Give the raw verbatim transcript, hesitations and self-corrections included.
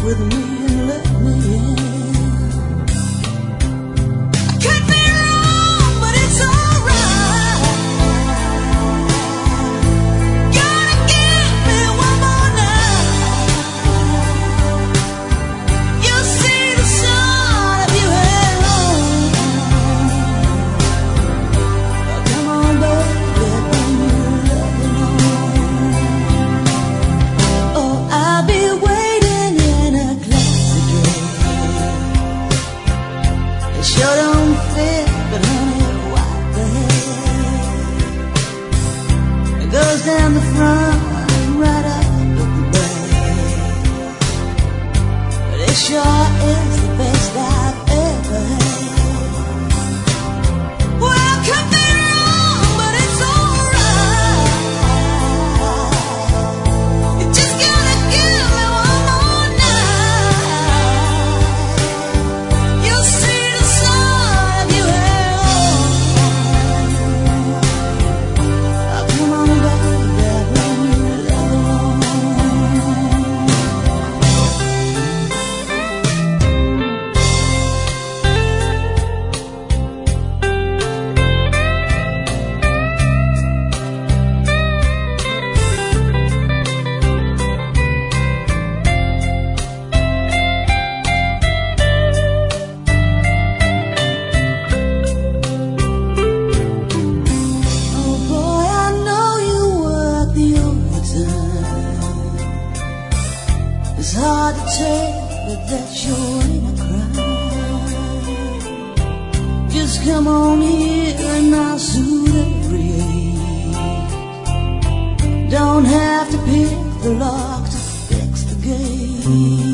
with me and let me in. I could be wrong, but it's alright. Gotta give me one more night. You'll see the sun if you head home. Come on, baby, bring your loving home. Oh, I'll be waiting in a classic dress. It sure don't fit, but honey, wipe the hair. It goes down the front, right up at the back. But it sure is the best I've ever had. Well, could be wrong, but it's alright. You just gotta give me one more night. You'll see the sun if you head home. Oh, come on, baby, bring your love along. Oh boy, I know you work the overtime. It's hard to tell, but that sure ain't a crime. Just come on here and I'll soothe every ache. Don't have to pick the lock to fix the gate.